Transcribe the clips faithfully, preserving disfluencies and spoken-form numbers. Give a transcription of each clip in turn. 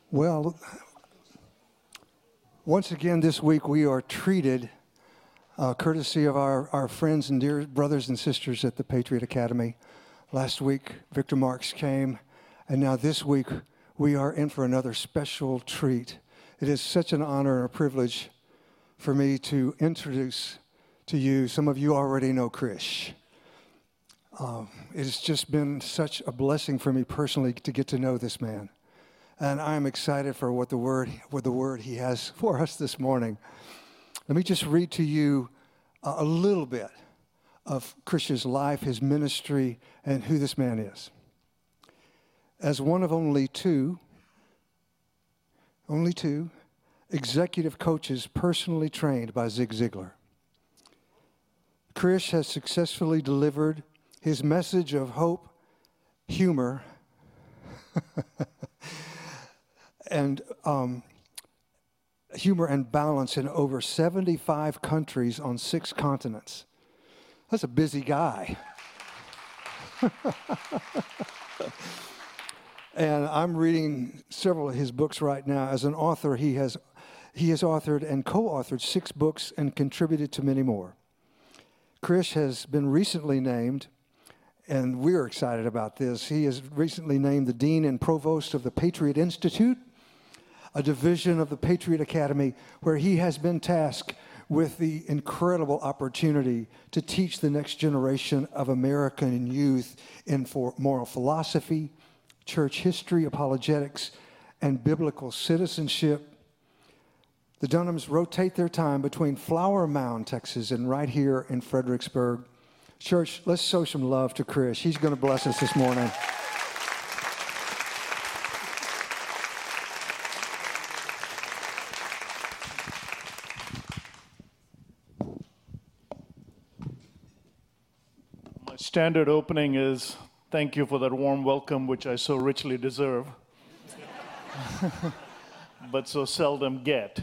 Well, once again this week we are treated, uh, courtesy of our, our friends and dear brothers and sisters at the Patriot Academy. Last week, Victor Marks came, and now this week we are in for another special treat. It is such an honor and a privilege for me to introduce to you, some of you already know Krish. Uh, it has just been such a blessing for me personally to get to know this man. And I'm excited for what the word, what the word he has for us this morning. Let me just read to you a, a little bit of Krish's life, his ministry, and who this man is. As one of only two, only two executive coaches personally trained by Zig Ziglar, Krish has successfully delivered his message of hope, humor, and um, humor and balance in over seventy-five countries on six continents. That's a busy guy. And I'm reading several of his books right now. As an author, he has he has authored and co-authored six books and contributed to many more. Krish has been recently named, and we're excited about this, he is recently named the Dean and Provost of the Patriot Institute, a division of the Patriot Academy, where he has been tasked with the incredible opportunity to teach the next generation of American youth in for moral philosophy, church history, apologetics, and biblical citizenship. The Dunhams rotate their time between Flower Mound, Texas, and right here in Fredericksburg. Church, let's show some love to Krish. He's going to bless us this morning. Standard opening is, thank you for that warm welcome, which I so richly deserve, but so seldom get.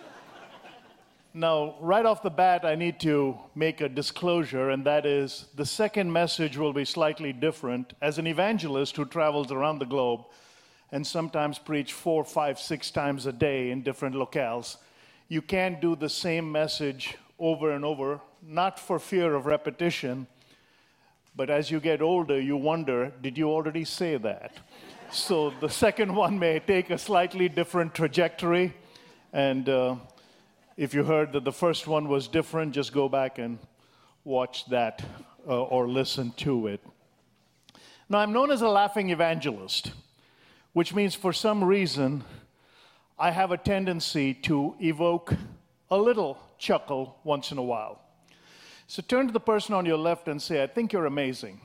Now, right off the bat, I need to make a disclosure, and that is the second message will be slightly different. As an evangelist who travels around the globe and sometimes preach four, five, six times a day in different locales, you can't do the same message over and over, not for fear of repetition, but as you get older, you wonder, did you already say that? So the second one may take a slightly different trajectory. And uh, if you heard that the first one was different, just go back and watch that uh, or listen to it. Now, I'm known as a laughing evangelist, which means for some reason, I have a tendency to evoke a little chuckle once in a while. So turn to the person on your left and say, I think you're amazing.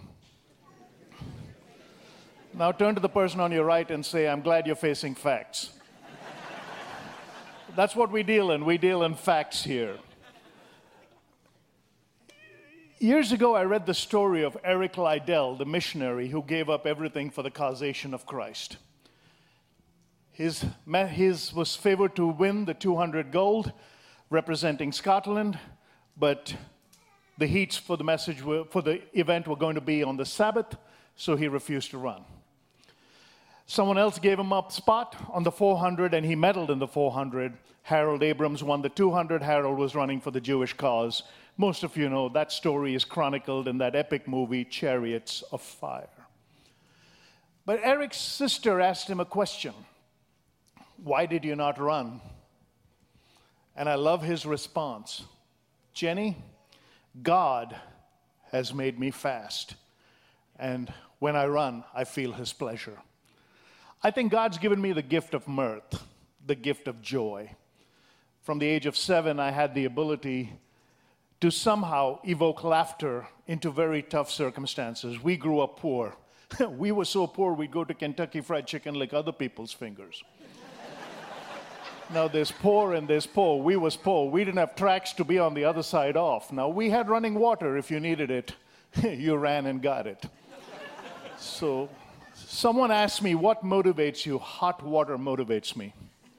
Now turn to the person on your right and say, I'm glad you're facing facts. That's what we deal in. We deal in facts here. Years ago, I read the story of Eric Liddell, the missionary who gave up everything for the causation of Christ. His, his was favored to win the two hundred gold, representing Scotland, but the heats for the message were, for the event were going to be on the Sabbath, so he refused to run. Someone else gave him a spot on the four hundred, and he medaled in the four hundred. Harold Abrams won the two hundred. Harold was running for the Jewish cause. Most of you know that story is chronicled in that epic movie, Chariots of Fire. But Eric's sister asked him a question. Why did you not run? And I love his response. Jenny, God has made me fast, and when I run, I feel his pleasure. I think God's given me the gift of mirth, the gift of joy. From the age of seven, I had the ability to somehow evoke laughter into very tough circumstances. We grew up poor. We were so poor, we'd go to Kentucky Fried Chicken lick other people's fingers. Now, there's poor and there's poor. We was poor. We didn't have tracks to be on the other side off. Now, we had running water. If you needed it, you ran and got it. So, someone asked me, what motivates you? Hot water motivates me.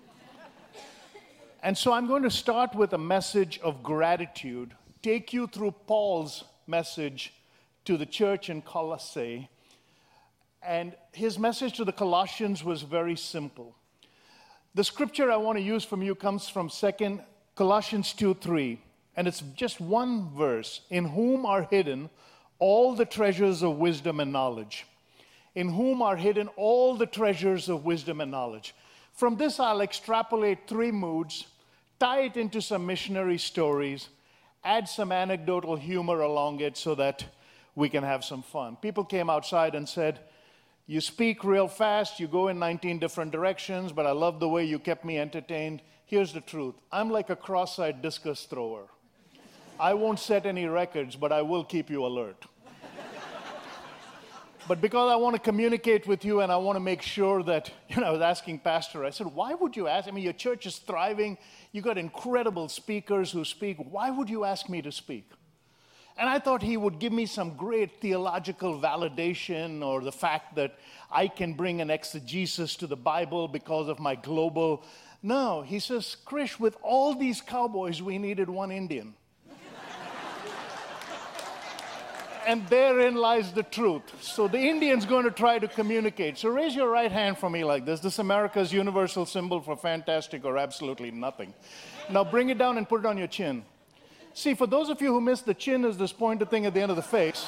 And so I'm going to start with a message of gratitude, take you through Paul's message to the church in Colossae. And his message to the Colossians was very simple. The scripture I want to use from you comes from Second Colossians two three, and it's just one verse. In whom are hidden all the treasures of wisdom and knowledge. In whom are hidden all the treasures of wisdom and knowledge. From this, I'll extrapolate three moods, tie it into some missionary stories, add some anecdotal humor along it so that we can have some fun. People came outside and said, you speak real fast, you go in nineteen different directions, but I love the way you kept me entertained. Here's the truth. I'm like a cross-eyed discus thrower. I won't set any records, but I will keep you alert. But because I want to communicate with you and I want to make sure that, you know, I was asking Pastor, I said, why would you ask? I mean, your church is thriving. You got incredible speakers who speak. Why would you ask me to speak? And I thought he would give me some great theological validation or the fact that I can bring an exegesis to the Bible because of my global. No, he says, Krish, with all these cowboys, we needed one Indian. And therein lies the truth. So the Indian's going to try to communicate. So raise your right hand for me like this. This is America's universal symbol for fantastic or absolutely nothing. Now bring it down and put it on your chin. See, for those of you who missed, the chin is this pointed thing at the end of the face.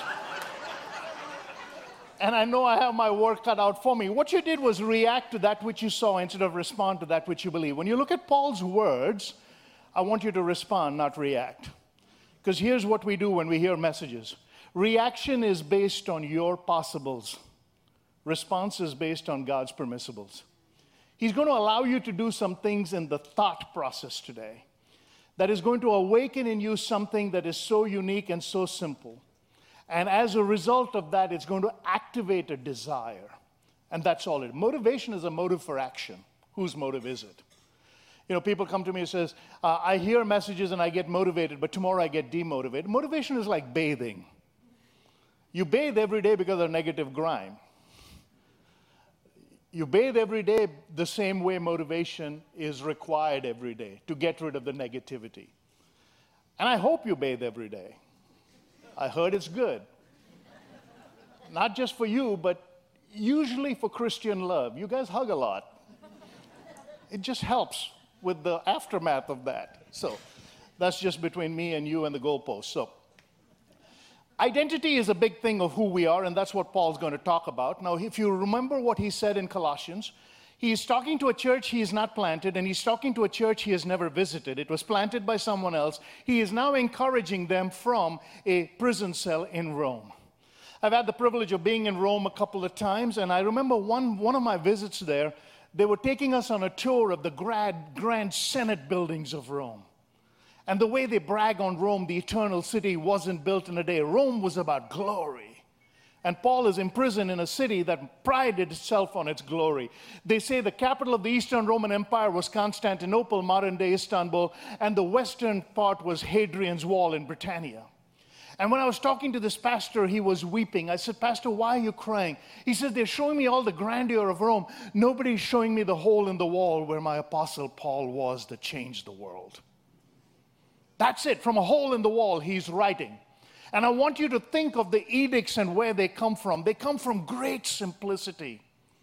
And I know I have my work cut out for me. What you did was react to that which you saw instead of respond to that which you believe. When you look at Paul's words, I want you to respond, not react. Because here's what we do when we hear messages. Reaction is based on your possibles. Response is based on God's permissibles. He's going to allow you to do some things in the thought process today that is going to awaken in you something that is so unique and so simple. And as a result of that, it's going to activate a desire. And that's all it is. Motivation is a motive for action. Whose motive is it? You know, people come to me and says, uh, I hear messages and I get motivated, but tomorrow I get demotivated. Motivation is like bathing. You bathe every day because of negative grime. You bathe every day the same way motivation is required every day to get rid of the negativity. And I hope you bathe every day. I heard it's good. Not just for you, but usually for Christian love. You guys hug a lot. It just helps with the aftermath of that. So that's just between me and you and the goalpost. So identity is a big thing of who we are, and that's what Paul's going to talk about. Now, if you remember what he said in Colossians, he's talking to a church he has not planted, and he's talking to a church he has never visited. It was planted by someone else. He is now encouraging them from a prison cell in Rome. I've had the privilege of being in Rome a couple of times, and I remember one, one of my visits there, they were taking us on a tour of the grand, grand Senate buildings of Rome. And the way they brag on Rome, the eternal city, wasn't built in a day. Rome was about glory. And Paul is imprisoned in a city that prided itself on its glory. They say the capital of the Eastern Roman Empire was Constantinople, modern-day Istanbul, and the western part was Hadrian's Wall in Britannia. And when I was talking to this pastor, he was weeping. I said, Pastor, why are you crying? He said, they're showing me all the grandeur of Rome. Nobody's showing me the hole in the wall where my apostle Paul was that changed the world. That's it. From a hole in the wall, he's writing. And I want you to think of the edicts and where they come from. They come from great simplicity.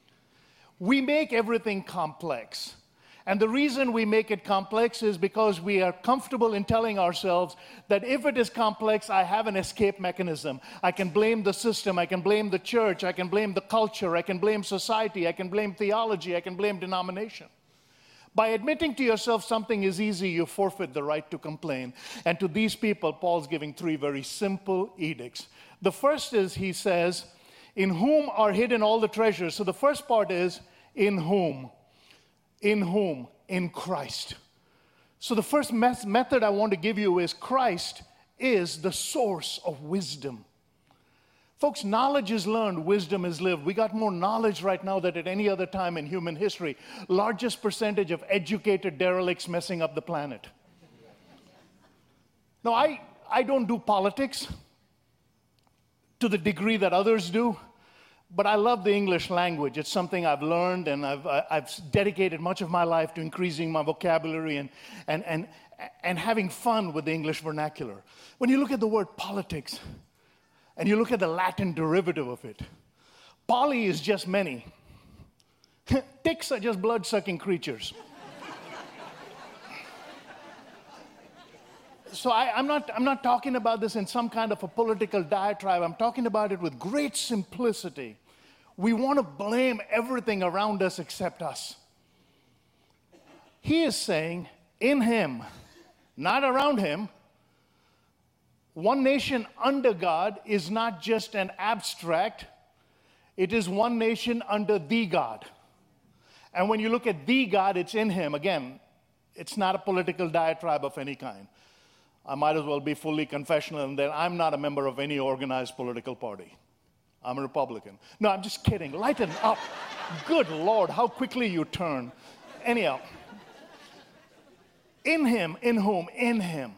We make everything complex. And the reason we make it complex is because we are comfortable in telling ourselves that if it is complex, I have an escape mechanism. I can blame the system. I can blame the church. I can blame the culture. I can blame society. I can blame theology. I can blame denomination. By admitting to yourself something is easy, you forfeit the right to complain. And to these people, Paul's giving three very simple edicts. The first is, he says, in whom are hidden all the treasures. So the first part is, in whom? In whom? In Christ. So the first me- method I want to give you is Christ is the source of wisdom. Folks, knowledge is learned, wisdom is lived. We got more knowledge right now than at any other time in human history. Largest percentage of educated derelicts messing up the planet. Now, I, I don't do politics to the degree that others do, but I love the English language. It's something I've learned, and I've, I've dedicated much of my life to increasing my vocabulary and, and, and, and having fun with the English vernacular. When you look at the word politics, and you look at the Latin derivative of it, poly is just many. Ticks are just blood-sucking creatures. so I, I'm not, I'm not talking about this in some kind of a political diatribe. I'm talking about it with great simplicity. We want to blame everything around us except us. He is saying, in him, not around him, one nation under God is not just an abstract, it is one nation under the God. And when you look at the God, it's in him. Again, it's not a political diatribe of any kind. I might as well be fully confessional in that I'm not a member of any organized political party. I'm a Republican. No, I'm just kidding. Lighten up. Good Lord, how quickly you turn. Anyhow, in him, in whom? In him.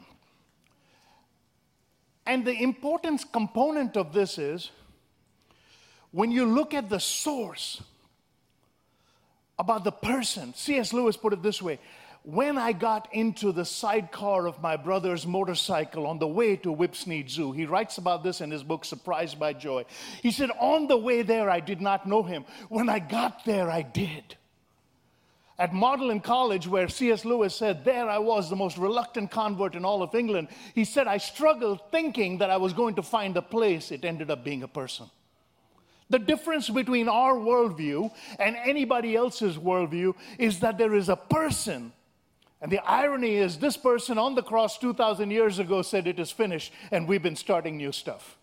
And the important component of this is, when you look at the source about the person, C S Lewis put it this way: when I got into the sidecar of my brother's motorcycle on the way to Whipsnade Zoo, he writes about this in his book, Surprised by Joy. He said, on the way there, I did not know him. When I got there, I did. At Magdalen College, where C S Lewis said, there I was, the most reluctant convert in all of England, he said, I struggled thinking that I was going to find a place. It ended up being a person. The difference between our worldview and anybody else's worldview is that there is a person. And the irony is, this person on the cross two thousand years ago said it is finished, and we've been starting new stuff.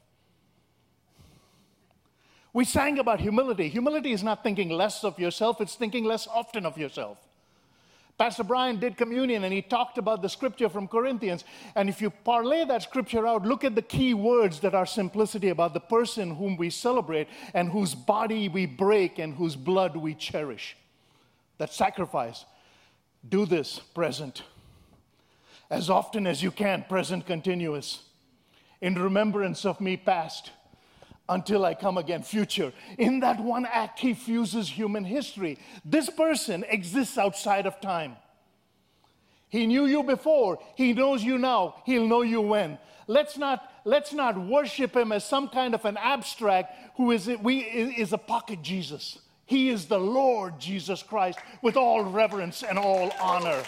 We sang about humility. Humility is not thinking less of yourself, it's thinking less often of yourself. Pastor Brian did communion, and he talked about the scripture from Corinthians. And if you parlay that scripture out, look at the key words that are simplicity about the person whom we celebrate and whose body we break and whose blood we cherish. That sacrifice. Do this, present. As often as you can, present continuous. In remembrance of me, past. Until I come again, future. In that one act, he fuses human history. This person exists outside of time. He knew you before. He knows you now. He'll know you when. Let's not, let's not worship him as some kind of an abstract who is, we, is a pocket Jesus. He is the Lord Jesus Christ with all reverence and all honor.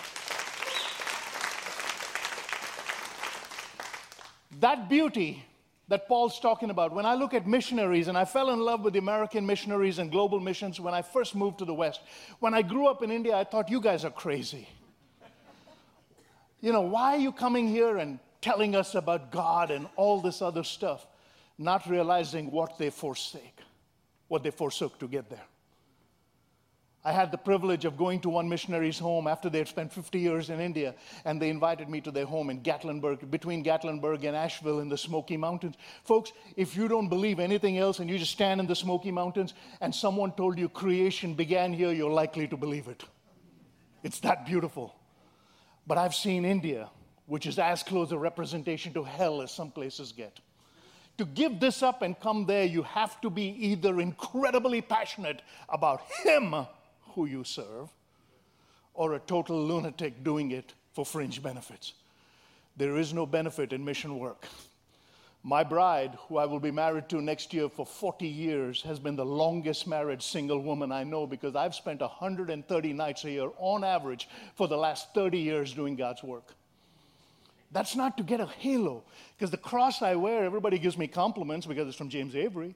That beauty that Paul's talking about, when I look at missionaries, and I fell in love with the American missionaries and global missions when I first moved to the West. When I grew up in India, I thought, you guys are crazy. You know, why are you coming here and telling us about God and all this other stuff, not realizing what they forsake, what they forsook to get there? I had the privilege of going to one missionary's home after they had spent fifty years in India, and they invited me to their home in Gatlinburg, between Gatlinburg and Asheville in the Smoky Mountains. Folks, if you don't believe anything else and you just stand in the Smoky Mountains and someone told you creation began here, you're likely to believe it. It's that beautiful. But I've seen India, which is as close a representation to hell as some places get. To give this up and come there, you have to be either incredibly passionate about him who you serve, or a total lunatic doing it for fringe benefits. There is no benefit in mission work. My bride, who I will be married to next year for forty years, has been the longest married single woman I know, because I've spent one hundred thirty nights a year on average for the last thirty years doing God's work. That's not to get a halo, because the cross I wear, everybody gives me compliments because it's from James Avery.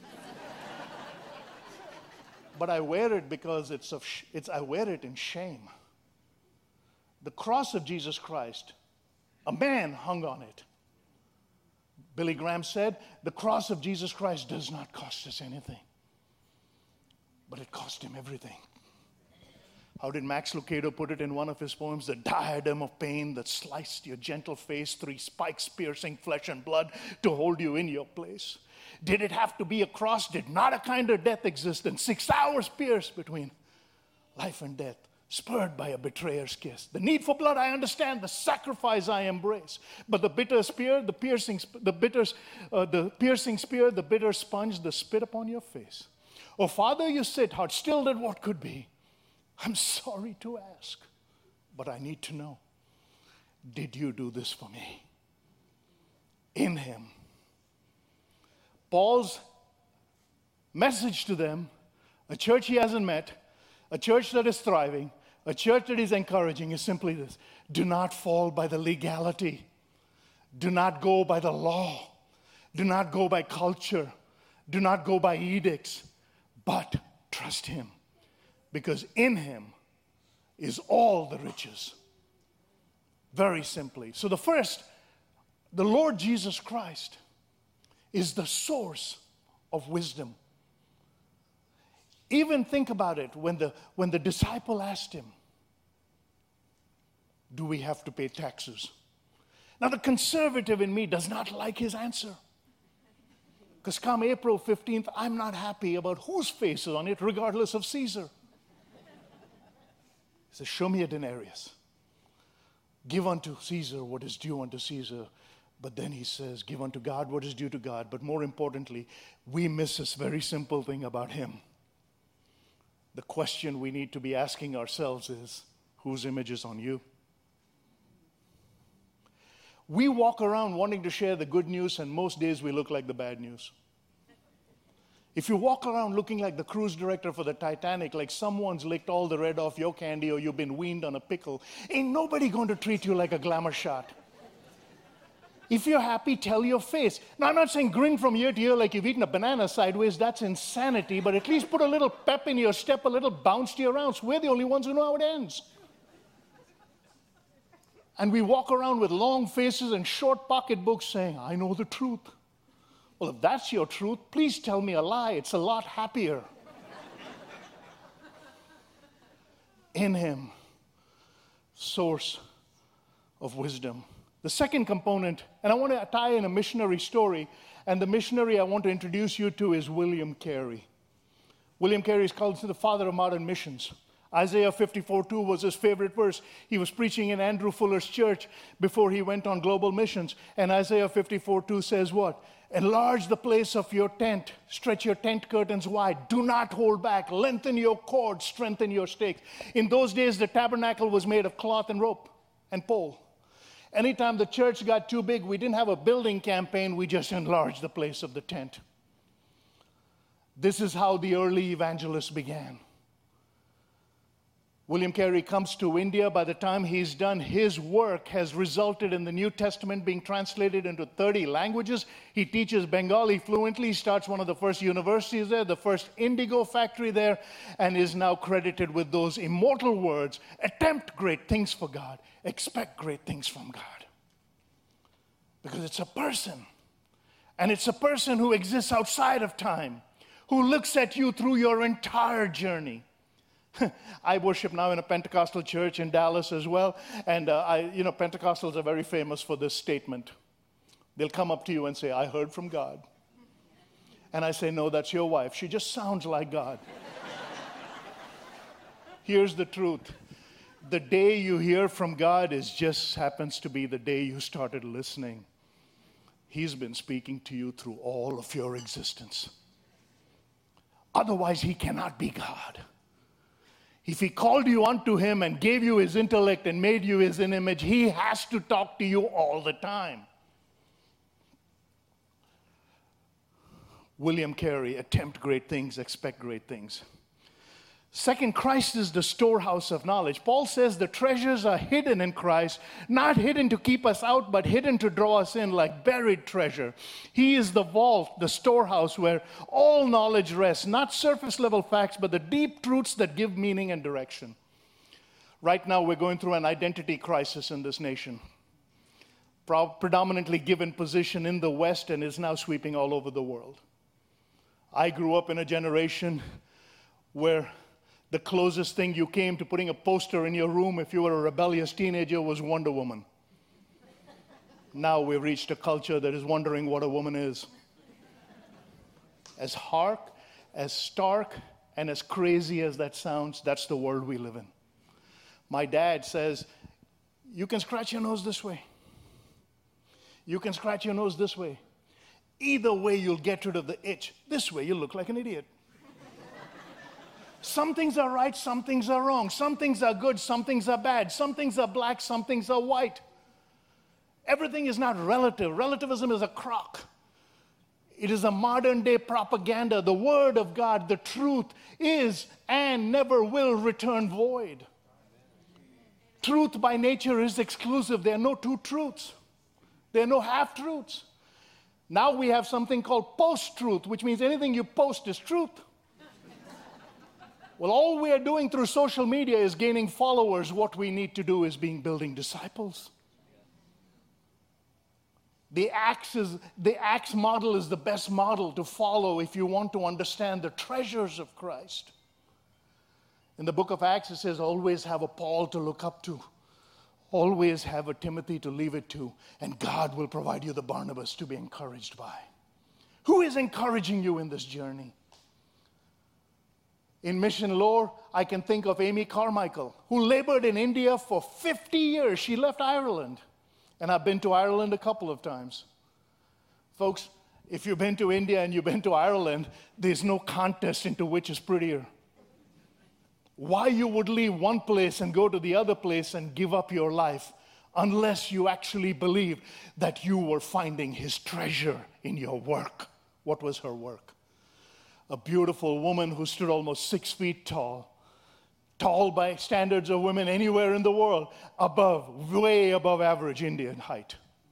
But I wear it because it's of sh- it's I wear it in shame. The cross of Jesus Christ, a man hung on it. Billy Graham said, the cross of Jesus Christ does not cost us anything, but it cost him everything. How did Max Lucado put it in one of his poems? The diadem of pain that sliced your gentle face, three spikes piercing flesh and blood to hold you in your place. Did it have to be a cross? Did not a kinder death exist than six hours pierced between life and death, spurred by a betrayer's kiss? The need for blood, I understand. The sacrifice, I embrace. But the bitter spear, the piercing, the bitter, uh, the piercing spear, the bitter sponge, the spit upon your face. Oh, Father, you sit heart stilled at what could be. I'm sorry to ask, but I need to know. Did you do this for me? In him. Paul's message to them, a church he hasn't met, a church that is thriving, a church that is encouraging, is simply this: do not fall by the legality Do not go by the law. Do not go by culture. Do not go by edicts, but trust him, because in him is all the riches. Very simply. So the first, the Lord Jesus Christ is the source of wisdom. Even think about it, when the, when the disciple asked him, do we have to pay taxes? Now the conservative in me does not like his answer. Because come April fifteenth, I'm not happy about whose face is on it, regardless of Caesar. He says, show me a denarius. Give unto Caesar what is due unto Caesar. But then he says, give unto God what is due to God. But more importantly, we miss this very simple thing about him. The question we need to be asking ourselves is, whose image is on you? We walk around wanting to share the good news, and most days we look like the bad news. If you walk around looking like the cruise director for the Titanic, like someone's licked all the red off your candy or you've been weaned on a pickle, ain't nobody going to treat you like a glamour shot. If you're happy, tell your face. Now, I'm not saying grin from ear to ear like you've eaten a banana sideways. That's insanity. But at least put a little pep in your step, a little bounce to your rounds. We're the only ones who know how it ends. And we walk around with long faces and short pocketbooks saying, I know the truth. Well, if that's your truth, please tell me a lie. It's a lot happier. In him, source of wisdom. The second component, and I want to tie in a missionary story, and the missionary I want to introduce you to is William Carey. William Carey is called the father of modern missions. Isaiah fifty-four two was his favorite verse. He was preaching in Andrew Fuller's church before he went on global missions. And Isaiah fifty-four two says what? Enlarge the place of your tent. Stretch your tent curtains wide. Do not hold back. Lengthen your cords. Strengthen your stakes. In those days, the tabernacle was made of cloth and rope and pole. Anytime the church got too big, we didn't have a building campaign. We just enlarged the place of the tent. This is how the early evangelists began. William Carey comes to India. By the time he's done, his work has resulted in the New Testament being translated into thirty languages. He teaches Bengali fluently, starts one of the first universities there, the first indigo factory there, and is now credited with those immortal words, attempt great things for God, expect great things from God. Because it's a person, and it's a person who exists outside of time, who looks at you through your entire journey. I worship now in a Pentecostal church in Dallas as well, and uh, I, you know, Pentecostals are very famous for this statement. They'll come up to you and say, I heard from God. And I say, no, that's your wife. She just sounds like God. Here's the truth. The day you hear from God is just happens to be the day you started listening. He's been speaking to you through all of your existence. Otherwise, he cannot be God. If he called you unto him and gave you his intellect and made you his image, he has to talk to you all the time. William Carey, attempt great things, expect great things. Second, Christ is the storehouse of knowledge. Paul says the treasures are hidden in Christ, not hidden to keep us out, but hidden to draw us in like buried treasure. He is the vault, the storehouse where all knowledge rests, not surface level facts, but the deep truths that give meaning and direction. Right now, we're going through an identity crisis in this nation. Pro- predominantly given position in the West and is now sweeping all over the world. I grew up in a generation where the closest thing you came to putting a poster in your room if you were a rebellious teenager was Wonder Woman. Now we've reached a culture that is wondering what a woman is. As stark, as stark, and as crazy as that sounds, that's the world we live in. My dad says, you can scratch your nose this way. You can scratch your nose this way. Either way, you'll get rid of the itch. This way, you'll look like an idiot. Some things are right, some things are wrong. Some things are good, some things are bad. Some things are black, some things are white. Everything is not relative. Relativism is a crock. It is a modern day propaganda. The Word of God, the truth, is and never will return void. Truth by nature is exclusive. There are no two truths. There are no half-truths. Now we have something called post-truth, which means anything you post is truth. Well, all we are doing through social media is gaining followers. What we need to do is being building disciples. The Acts, is, the Acts model is the best model to follow if you want to understand the treasures of Christ. In the book of Acts, it says, always have a Paul to look up to. Always have a Timothy to leave it to. And God will provide you the Barnabas to be encouraged by. Who is encouraging you in this journey? In mission lore, I can think of Amy Carmichael, who labored in India for fifty years. She left Ireland. And I've been to Ireland a couple of times. Folks, if you've been to India and you've been to Ireland, there's no contest into which is prettier. Why you would leave one place and go to the other place and give up your life unless you actually believe that you were finding his treasure in your work. What was her work? A beautiful woman who stood almost six feet tall. Tall by standards of women anywhere in the world, above, way above average Indian height.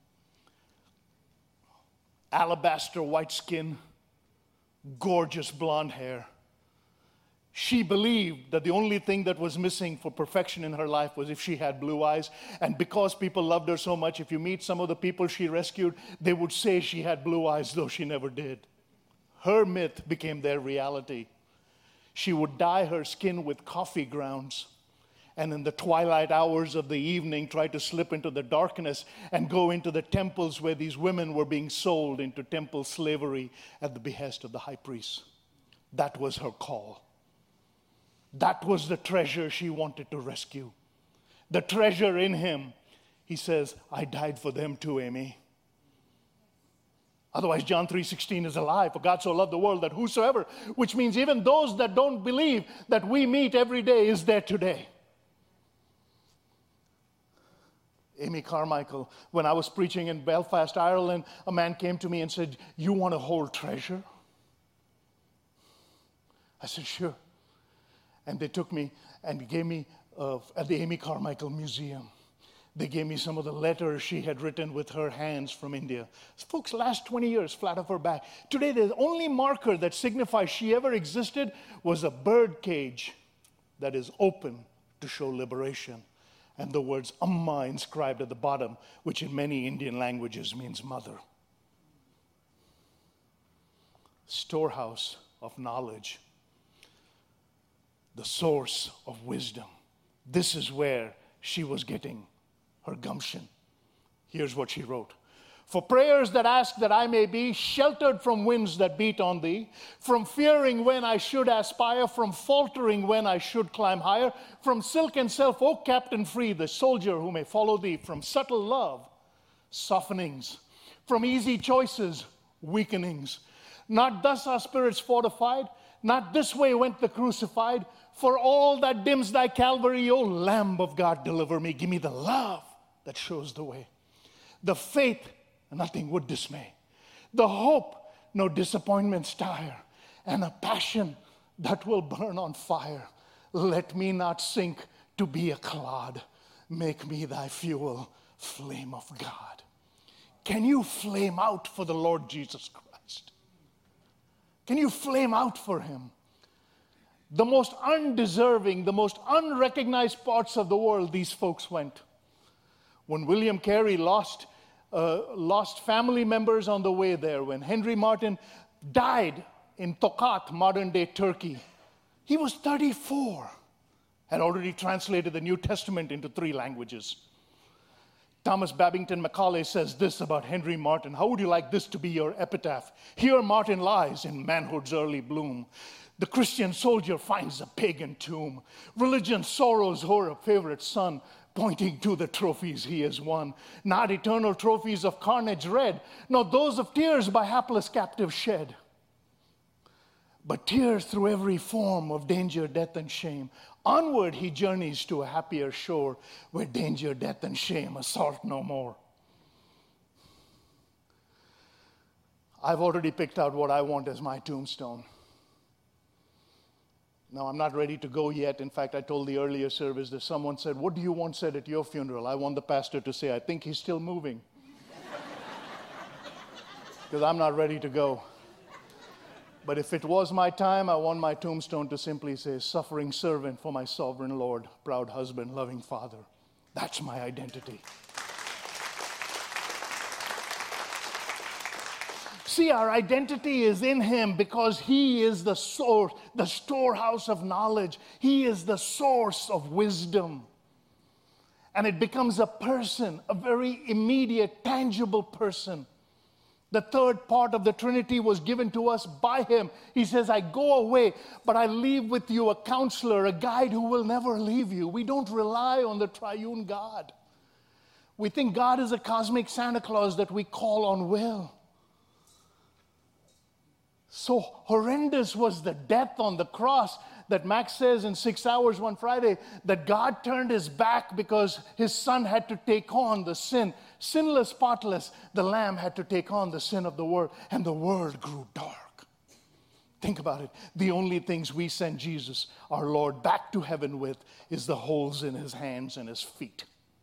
Alabaster white skin, gorgeous blonde hair. She believed that the only thing that was missing for perfection in her life was if she had blue eyes. And because people loved her so much, if you meet some of the people she rescued, they would say she had blue eyes, though she never did. Her myth became their reality. She would dye her skin with coffee grounds, and in the twilight hours of the evening try to slip into the darkness and go into the temples where these women were being sold into temple slavery at the behest of the high priest. That was her call. That was the treasure she wanted to rescue. The treasure in him. He says, I died for them too, Amy. Otherwise, John three sixteen is a lie. For God so loved the world that whosoever, which means even those that don't believe that we meet every day, is there today. Amy Carmichael, when I was preaching in Belfast, Ireland, a man came to me and said, you want to hold treasure? I said, sure. And they took me and gave me uh, at the Amy Carmichael Museum. They gave me some of the letters she had written with her hands from India. Folks, last twenty years, flat of her back. Today, the only marker that signifies she ever existed was a bird cage that is open to show liberation. And the words Amma inscribed at the bottom, which in many Indian languages means mother. Storehouse of knowledge. The source of wisdom. This is where she was getting her gumption. Here's what she wrote. For prayers that ask that I may be sheltered from winds that beat on thee, from fearing when I should aspire, from faltering when I should climb higher, from silk and self, O captain free, the soldier who may follow thee, from subtle love, softenings, from easy choices, weakenings. Not thus are spirits fortified, not this way went the crucified, for all that dims thy Calvary, O Lamb of God, deliver me. Give me the love that shows the way. The faith, nothing would dismay. The hope, no disappointments tire. And a passion that will burn on fire. Let me not sink to be a clod. Make me thy fuel, flame of God. Can you flame out for the Lord Jesus Christ? Can you flame out for him? The most undeserving, the most unrecognized parts of the world, these folks went. When William Carey lost, uh, lost family members on the way there, when Henry Martyn died in Tokat, modern-day Turkey, he was thirty-four, had already translated the New Testament into three languages. Thomas Babington Macaulay says this about Henry Martyn. How would you like this to be your epitaph? Here Martyn lies in manhood's early bloom. The Christian soldier finds a pagan tomb. Religion sorrows o'er a favorite son, pointing to the trophies he has won. Not eternal trophies of carnage red, nor those of tears by hapless captives shed, but tears through every form of danger, death, and shame. Onward he journeys to a happier shore, where danger, death, and shame assault no more. I've already picked out what I want as my tombstone. Now, I'm not ready to go yet. In fact, I told the earlier service that someone said, what do you want said at your funeral? I want the pastor to say, I think he's still moving. because I'm not ready to go. But if it was my time, I want my tombstone to simply say, suffering servant for my sovereign Lord, proud husband, loving father. That's my identity. See, our identity is in him because he is the source, the storehouse of knowledge. He is the source of wisdom. And it becomes a person, a very immediate, tangible person. The third part of the Trinity was given to us by him. He says, I go away, but I leave with you a counselor, a guide who will never leave you. We don't rely on the triune God. We think God is a cosmic Santa Claus that we call on will. So horrendous was the death on the cross that Max says in six hours one Friday that God turned his back because his son had to take on the sin. Sinless, spotless, the Lamb had to take on the sin of the world, and the world grew dark. Think about it. The only things we send Jesus, our Lord, back to heaven with is the holes in his hands and his feet.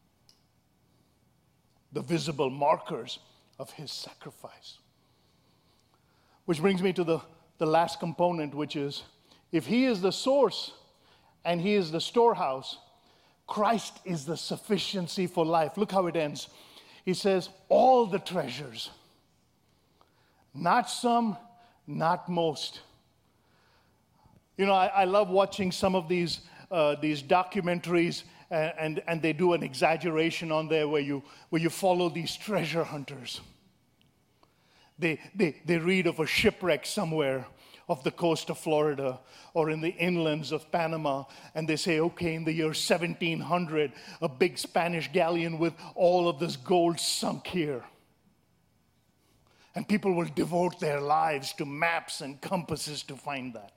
The visible markers of his sacrifice. Which brings me to the, the last component, which is, if he is the source and he is the storehouse, Christ is the sufficiency for life. Look how it ends. He says, all the treasures, not some, not most. You know, I, I love watching some of these, uh, these documentaries, and, and, and they do an exaggeration on there where you, where you follow these treasure hunters. They, they, they read of a shipwreck somewhere off the coast of Florida or in the inlands of Panama, and they say, okay, in the year seventeen hundred, a big Spanish galleon with all of this gold sunk here. And people will devote their lives to maps and compasses to find that.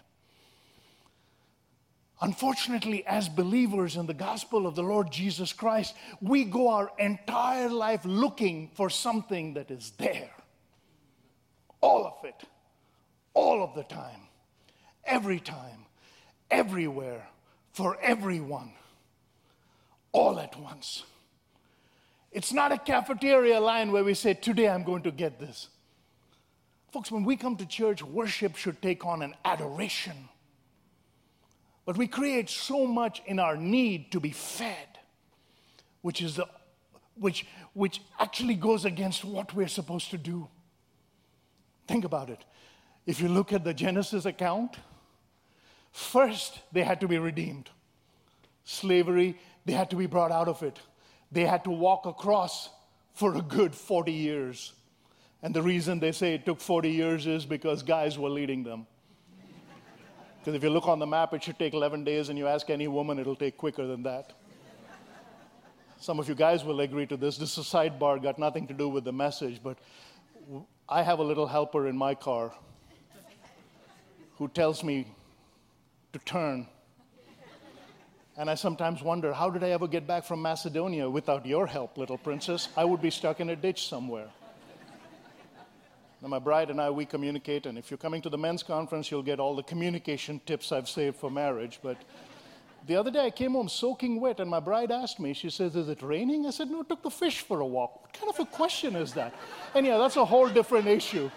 Unfortunately, as believers in the gospel of the Lord Jesus Christ, we go our entire life looking for something that is there. All of it, all of the time, every time, everywhere, for everyone, all at once. It's not a cafeteria line where we say, today I'm going to get this. Folks, when we come to church, worship should take on an adoration. But we create so much in our need to be fed, which is the, which, which actually goes against what we're supposed to do. Think about it. If you look at the Genesis account, first they had to be redeemed. Slavery, they had to be brought out of it. They had to walk across for a good forty years. And the reason they say it took forty years is because guys were leading them. Because if you look on the map, it should take eleven days, and you ask any woman, it'll take quicker than that. Some of you guys will agree to this. This is a sidebar, got nothing to do with the message, but I have a little helper in my car who tells me to turn. And I sometimes wonder, how did I ever get back from Macedonia without your help, little princess? I would be stuck in a ditch somewhere. Now, my bride and I, we communicate, and if you're coming to the men's conference, you'll get all the communication tips I've saved for marriage. But the other day, I came home soaking wet, and my bride asked me, she says, is it raining? I said, no, I took the fish for a walk. What kind of a question is that? Anyhow, that's a whole different issue.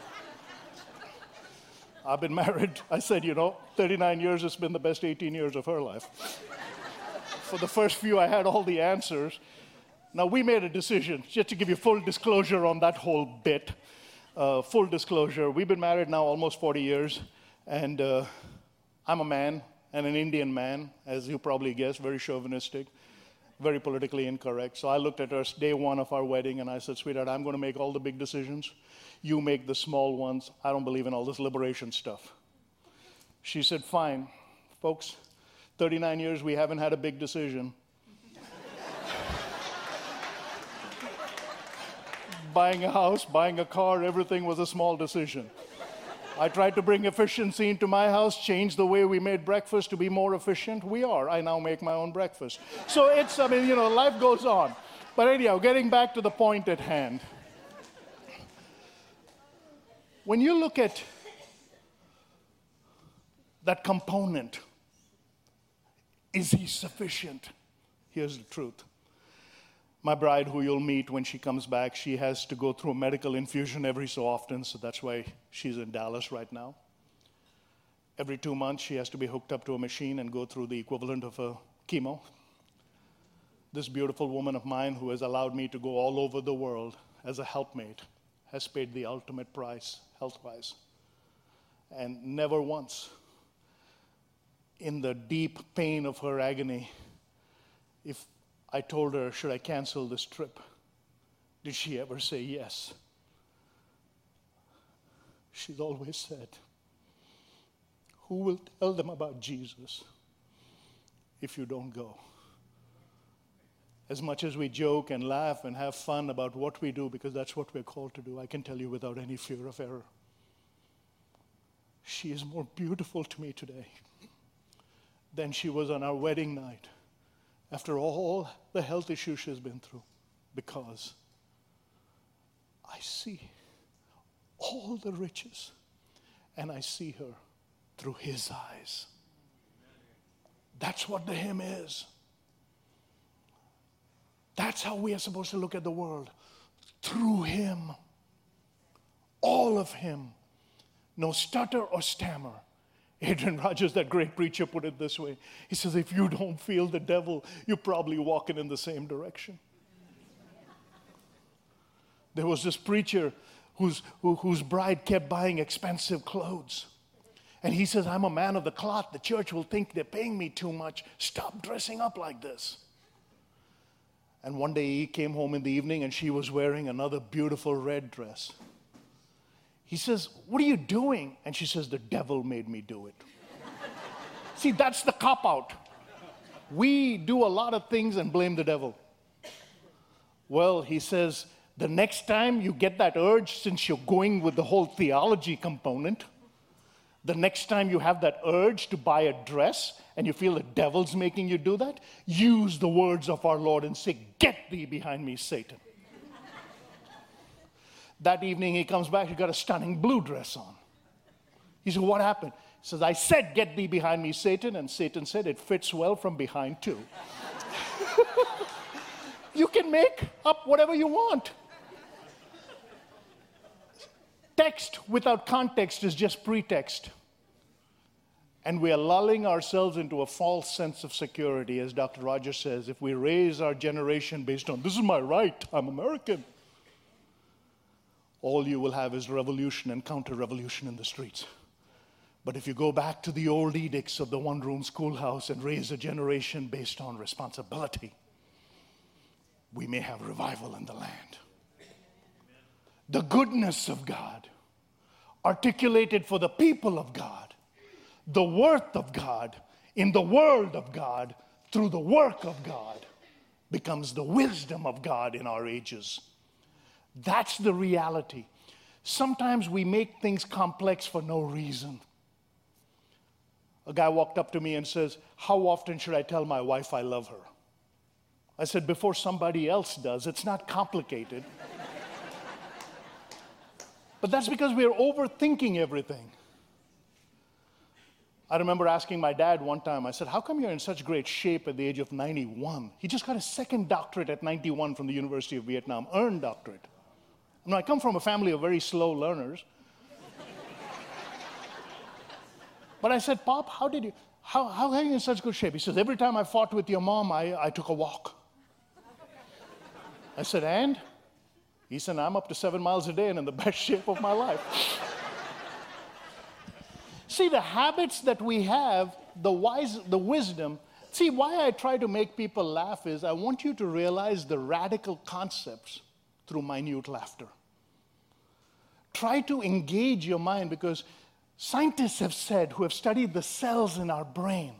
I've been married, I said, you know, thirty-nine years, it's been the best eighteen years of her life. For the first few, I had all the answers. Now, we made a decision, just to give you full disclosure on that whole bit. Uh, full disclosure, we've been married now almost forty years, and uh, I'm a man. And an Indian man, as you probably guessed, very chauvinistic, very politically incorrect. So I looked at her day one of our wedding, and I said, sweetheart, I'm going to make all the big decisions. You make the small ones. I don't believe in all this liberation stuff. She said, fine. Folks, thirty-nine years, we haven't had a big decision. Buying a house, buying a car, everything was a small decision. I tried to bring efficiency into my house, change the way we made breakfast to be more efficient. We are. I now make my own breakfast. So it's, I mean, you know, life goes on. But anyhow, getting back to the point at hand. When you look at that component, is he sufficient? Here's the truth. My bride, who you'll meet when she comes back, she has to go through a medical infusion every so often, so that's why she's in Dallas right now. Every two months, she has to be hooked up to a machine and go through the equivalent of a chemo. This beautiful woman of mine, who has allowed me to go all over the world as a helpmate, has paid the ultimate price, health-wise. And never once, in the deep pain of her agony, if I told her, should I cancel this trip, did she ever say yes? She's always said, who will tell them about Jesus if you don't go? As much as we joke and laugh and have fun about what we do, because that's what we're called to do, I can tell you without any fear of error, she is more beautiful to me today than she was on our wedding night, after all the health issues she's been through, because I see all the riches and I see her through his eyes. That's what the hymn is. That's how we are supposed to look at the world. Through him. All of him. No stutter or stammer. Adrian Rogers, that great preacher, put it this way. He says, if you don't feel the devil, you're probably walking in the same direction. There was this preacher whose, who, whose bride kept buying expensive clothes. And he says, I'm a man of the cloth. The church will think they're paying me too much. Stop dressing up like this. And one day he came home in the evening and she was wearing another beautiful red dress. He says, what are you doing? And she says, the devil made me do it. See, that's the cop-out. We do a lot of things and blame the devil. Well, he says, the next time you get that urge, since you're going with the whole theology component, the next time you have that urge to buy a dress and you feel the devil's making you do that, use the words of our Lord and say, get thee behind me, Satan. That evening he comes back, he got a stunning blue dress on. He said, what happened? He says, I said, get thee behind me, Satan. And Satan said, it fits well from behind too. You can make up whatever you want. Text without context is just pretext. And we are lulling ourselves into a false sense of security, as Doctor Rogers says, if we raise our generation based on, this is my right, I'm American. All you will have is revolution and counter-revolution in the streets. But if you go back to the old edicts of the one-room schoolhouse and raise a generation based on responsibility, we may have revival in the land. The goodness of God, articulated for the people of God, the worth of God in the world of God through the work of God, becomes the wisdom of God in our ages. That's the reality. Sometimes we make things complex for no reason. A guy walked up to me and says, how often should I tell my wife I love her? I said, before somebody else does. It's not complicated. But that's because we're overthinking everything. I remember asking my dad one time, I said, how come you're in such great shape at the age of ninety-one? He just got a second doctorate at ninety-one from the University of Vietnam, earned doctorate. I mean, I come from a family of very slow learners. But I said, Pop, how did you, how, how are you in such good shape? He says, every time I fought with your mom, I, I took a walk. I said, and? He said, I'm up to seven miles a day and in the best shape of my life. See, the habits that we have, the wise, the wisdom, see, why I try to make people laugh is I want you to realize the radical concepts through minute laughter. Try to engage your mind, because scientists have said, who have studied the cells in our brain,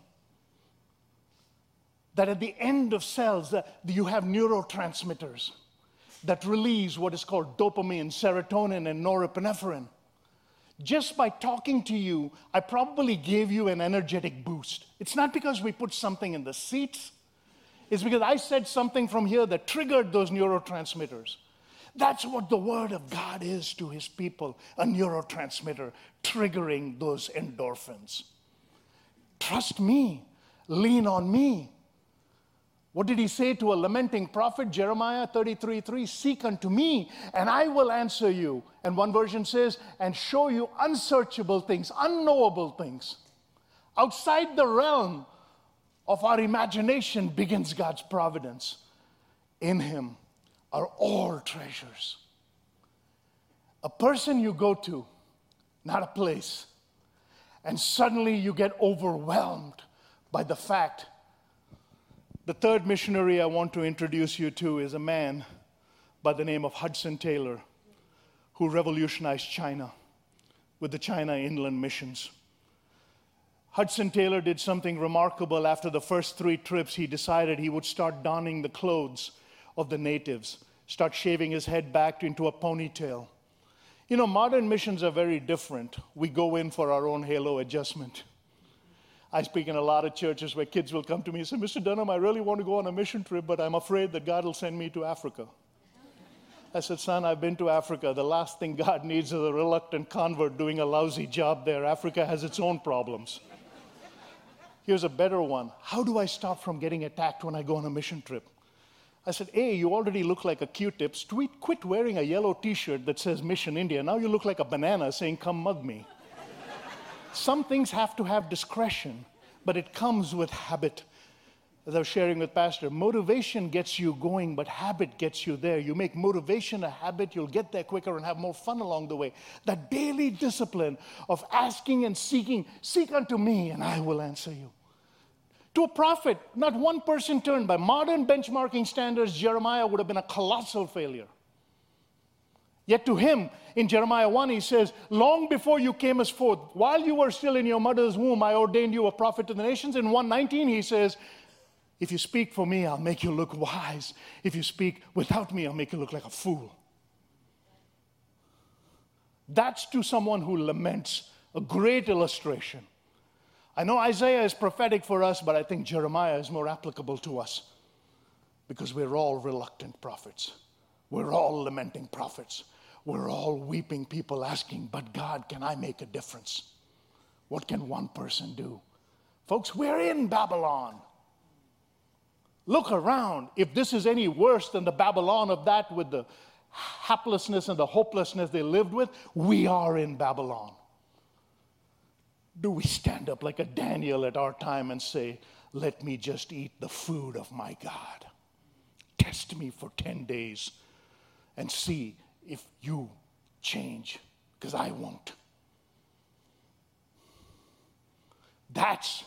that at the end of cells, that you have neurotransmitters that release what is called dopamine, serotonin, and norepinephrine. Just by talking to you, I probably gave you an energetic boost. It's not because we put something in the seats. It's because I said something from here that triggered those neurotransmitters. That's what the Word of God is to His people, a neurotransmitter triggering those endorphins. Trust me. Lean on me. What did he say to a lamenting prophet? Jeremiah thirty-three three, seek unto me, and I will answer you. And one version says, and show you unsearchable things, unknowable things. Outside the realm of our imagination begins God's providence. In him are all treasures. A person you go to, not a place, and suddenly you get overwhelmed by the fact. The third missionary I want to introduce you to is a man by the name of Hudson Taylor, who revolutionized China with the China Inland Missions. Hudson Taylor did something remarkable. After the first three trips, he decided he would start donning the clothes of the natives, start shaving his head back into a ponytail. You know, modern missions are very different. We go in for our own halo adjustment. I speak in a lot of churches where kids will come to me and say, Mister Dunham, I really want to go on a mission trip, but I'm afraid that God will send me to Africa. I said, son, I've been to Africa. The last thing God needs is a reluctant convert doing a lousy job there. Africa has its own problems. Here's a better one. How do I stop from getting attacked when I go on a mission trip? I said, A, you already look like a Q-tip. Quit wearing a yellow T-shirt that says Mission India. Now you look like a banana saying, come mug me. Some things have to have discretion, but it comes with habit. As I was sharing with Pastor, motivation gets you going, but habit gets you there. You make motivation a habit, you'll get there quicker and have more fun along the way. That daily discipline of asking and seeking, seek unto me and I will answer you. To a prophet, not one person turned. By modern benchmarking standards, Jeremiah would have been a colossal failure. Yet to him, in Jeremiah one, he says, long before you came as forth, while you were still in your mother's womb, I ordained you a prophet to the nations. In one nineteen, he says, if you speak for me, I'll make you look wise. If you speak without me, I'll make you look like a fool. That's to someone who laments, a great illustration. I know Isaiah is prophetic for us, but I think Jeremiah is more applicable to us because we're all reluctant prophets. We're all lamenting prophets. We're all weeping people asking, but God, can I make a difference? What can one person do? Folks, we're in Babylon. Look around. If this is any worse than the Babylon of that with the haplessness and the hopelessness they lived with, we are in Babylon. Do we stand up like a Daniel at our time and say, let me just eat the food of my God. Test me for ten days and see if you change, because I won't. That's,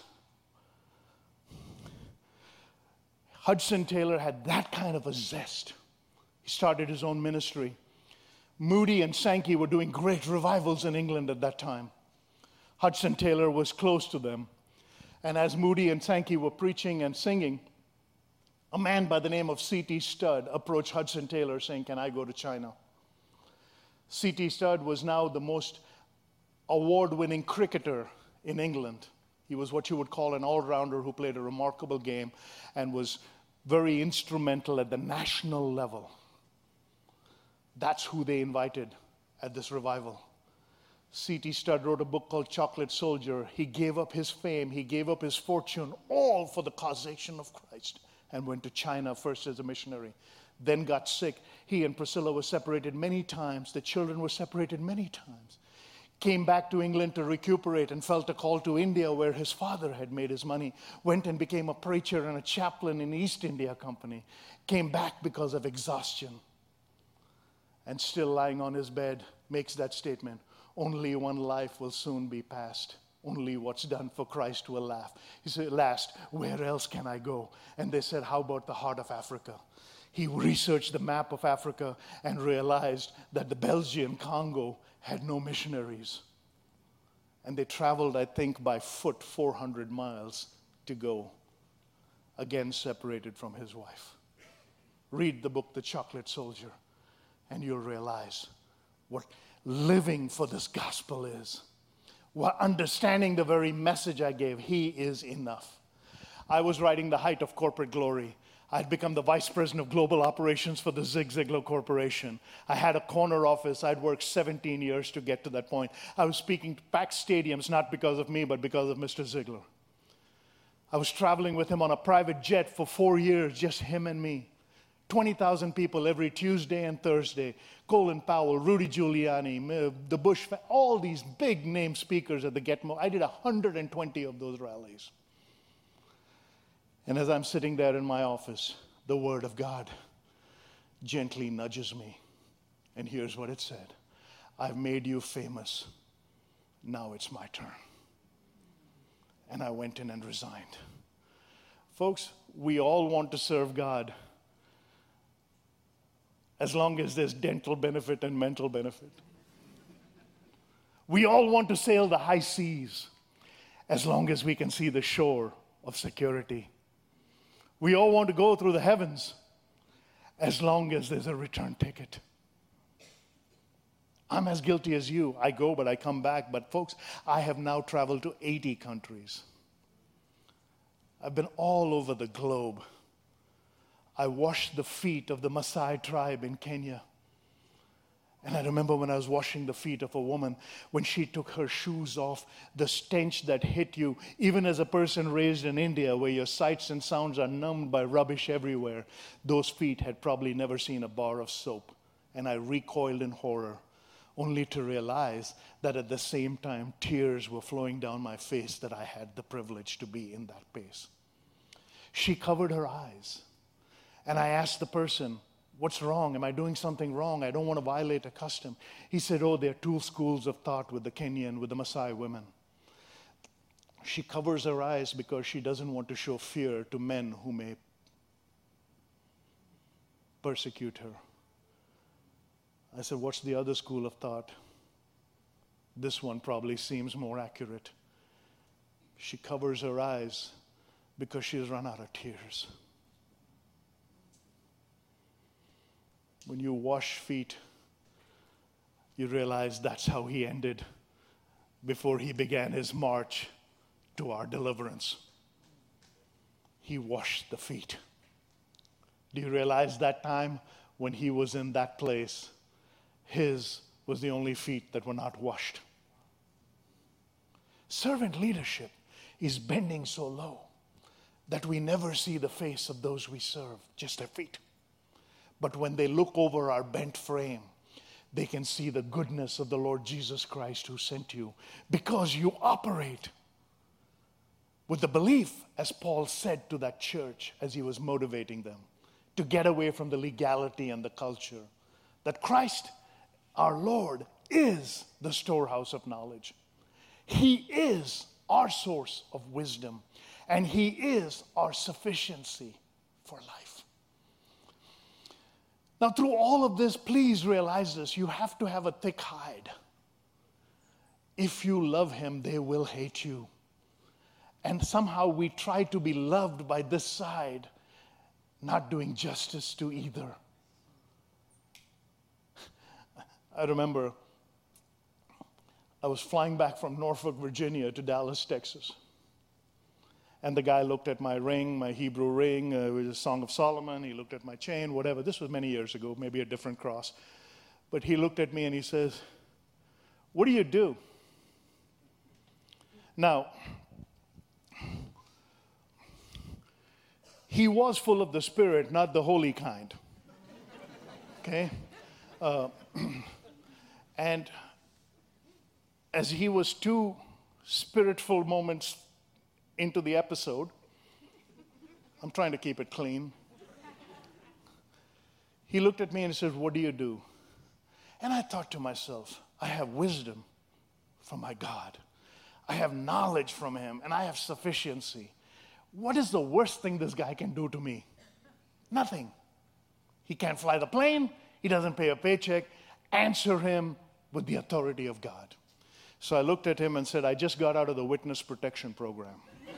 Hudson Taylor had that kind of a zest. He started his own ministry. Moody and Sankey were doing great revivals in England at that time. Hudson Taylor was close to them. And as Moody and Sankey were preaching and singing, a man by the name of C T Studd approached Hudson Taylor saying, can I go to China? C T Studd was now the most award-winning cricketer in England. He was what you would call an all-rounder who played a remarkable game and was very instrumental at the national level. That's who they invited at this revival. C T Studd wrote a book called Chocolate Soldier. He gave up his fame, he gave up his fortune, all for the causation of Christ, and went to China first as a missionary. Then got sick. He and Priscilla were separated many times. The children were separated many times. Came back to England to recuperate and felt a call to India where his father had made his money. Went and became a preacher and a chaplain in the East India Company. Came back because of exhaustion. And still lying on his bed, makes that statement, only one life will soon be past. Only what's done for Christ will laugh. He said, last, where else can I go? And they said, how about the heart of Africa? He researched the map of Africa and realized that the Belgian Congo had no missionaries. And they traveled, I think, by foot four hundred miles to go, again separated from his wife. Read the book, The Chocolate Soldier, and you'll realize what living for this gospel is. While understanding the very message I gave, he is enough. I was riding the height of corporate glory. I'd become the vice president of global operations for the Zig Ziglar Corporation. I had a corner office. I'd worked seventeen years to get to that point. I was speaking to packed stadiums, not because of me, but because of Mister Ziglar. I was traveling with him on a private jet for four years, just him and me. twenty thousand people every Tuesday and Thursday. Colin Powell, Rudy Giuliani, the Bush, all these big name speakers at the Getmo. I did one hundred twenty of those rallies. And as I'm sitting there in my office, the Word of God gently nudges me. And here's what it said. I've made you famous. Now it's my turn. And I went in and resigned. Folks, we all want to serve God as long as there's dental benefit and mental benefit. We all want to sail the high seas as long as we can see the shore of security. We all want to go through the heavens as long as there's a return ticket. I'm as guilty as you. I go, but I come back. But folks, I have now traveled to eighty countries. I've been all over the globe. I washed the feet of the Maasai tribe in Kenya. And I remember when I was washing the feet of a woman, when she took her shoes off, the stench that hit you, even as a person raised in India where your sights and sounds are numbed by rubbish everywhere, those feet had probably never seen a bar of soap. And I recoiled in horror, only to realize that at the same time, tears were flowing down my face that I had the privilege to be in that place. She covered her eyes. And I asked the person, what's wrong? Am I doing something wrong? I don't want to violate a custom. He said, oh, there are two schools of thought with the Kenyan, with the Maasai women. She covers her eyes because she doesn't want to show fear to men who may persecute her. I said, what's the other school of thought? This one probably seems more accurate. She covers her eyes because she has run out of tears. When you wash feet, you realize that's how he ended before he began his march to our deliverance. He washed the feet. Do you realize that time when he was in that place, his was the only feet that were not washed? Servant leadership is bending so low that we never see the face of those we serve, just their feet. But when they look over our bent frame, they can see the goodness of the Lord Jesus Christ who sent you, because you operate with the belief, as Paul said to that church as he was motivating them, to get away from the legality and the culture, that Christ, our Lord, is the storehouse of knowledge. He is our source of wisdom, and He is our sufficiency for life. Now, through all of this, please realize this. You have to have a thick hide. If you love Him, they will hate you. And somehow we try to be loved by this side, not doing justice to either. I remember I was flying back from Norfolk, Virginia to Dallas, Texas. And the guy looked at my ring, my Hebrew ring, uh, it was a Song of Solomon. He looked at my chain, whatever. This was many years ago, maybe a different cross. But he looked at me and he says, what do you do? Now, he was full of the Spirit, not the holy kind. Okay? Uh, and as he was two spiritful moments into the episode, I'm trying to keep it clean. He looked at me and he said, what do you do? And I thought to myself, I have wisdom from my God. I have knowledge from Him, and I have sufficiency. What is the worst thing this guy can do to me? Nothing. He can't fly the plane. He doesn't pay a paycheck. Answer him with the authority of God. So I looked at him and said, I just got out of the witness protection program.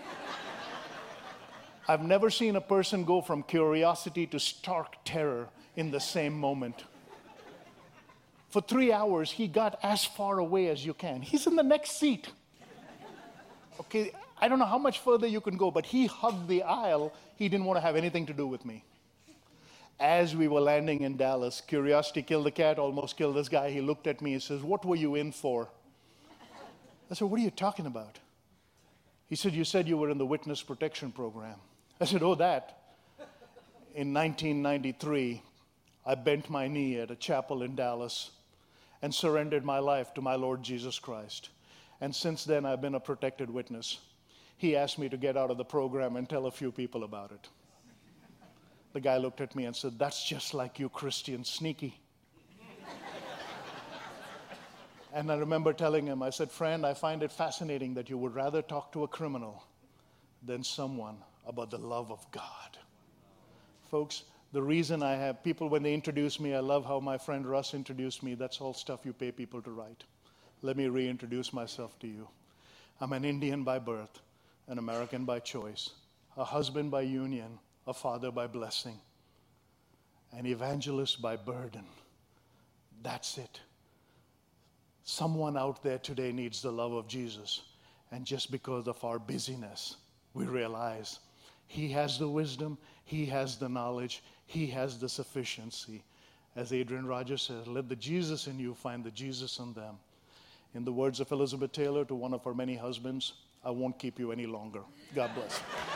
I've never seen a person go from curiosity to stark terror in the same moment. For three hours, he got as far away as you can. He's in the next seat. Okay, I don't know how much further you can go, but he hugged the aisle. He didn't want to have anything to do with me. As we were landing in Dallas, curiosity killed the cat, almost killed this guy. He looked at me and says, what were you in for? I said, what are you talking about? He said, you said you were in the witness protection program. I said, oh, that. In nineteen ninety-three, I bent my knee at a chapel in Dallas and surrendered my life to my Lord Jesus Christ. And since then, I've been a protected witness. He asked me to get out of the program and tell a few people about it. The guy looked at me and said, that's just like you Christians, sneaky. And I remember telling him, I said, friend, I find it fascinating that you would rather talk to a criminal than someone about the love of God. Folks, the reason I have people, when they introduce me, I love how my friend Russ introduced me. That's all stuff you pay people to write. Let me reintroduce myself to you. I'm an Indian by birth, an American by choice, a husband by union, a father by blessing, an evangelist by burden. That's it. Someone out there today needs the love of Jesus. And just because of our busyness, we realize He has the wisdom, He has the knowledge, He has the sufficiency. As Adrian Rogers says, let the Jesus in you find the Jesus in them. In the words of Elizabeth Taylor to one of her many husbands, I won't keep you any longer. God bless.